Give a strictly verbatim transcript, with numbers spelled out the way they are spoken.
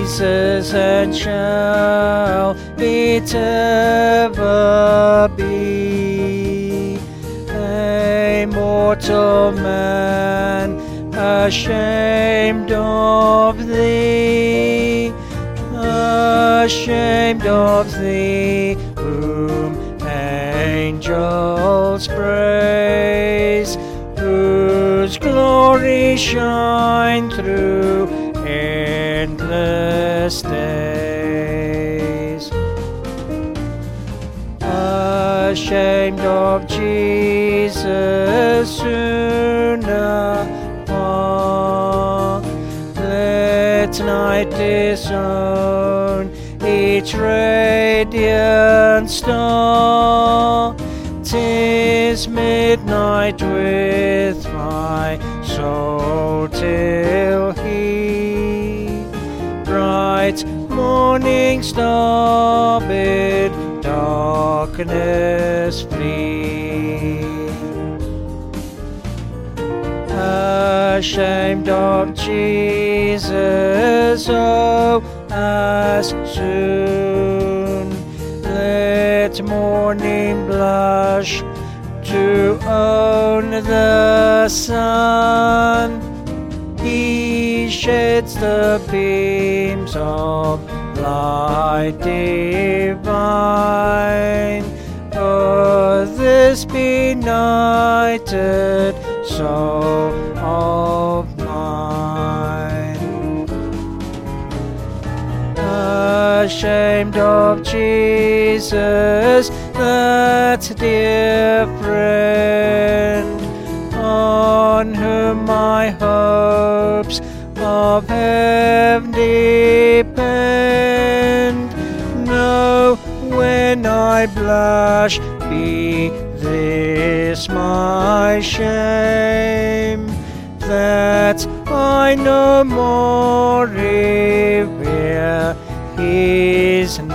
Jesus, and shall it ever be. A mortal man, ashamed of thee, ashamed of thee, whom angels praise, whose glory shine through endless days. Ashamed of Jesus, soon afar, let night disown each radiant star. 'Tis midnight with my soul till he, bright morning star, bid darkness flee. Ashamed of Jesus, oh, as soon let morning blush to own the sun. He sheds the beams of light divine o'er this benighted soul of mine. Ashamed of Jesus, that dear friend, on whom my hopes of heaven depend. No, when I blush, be this my shame, that I no more revere his name.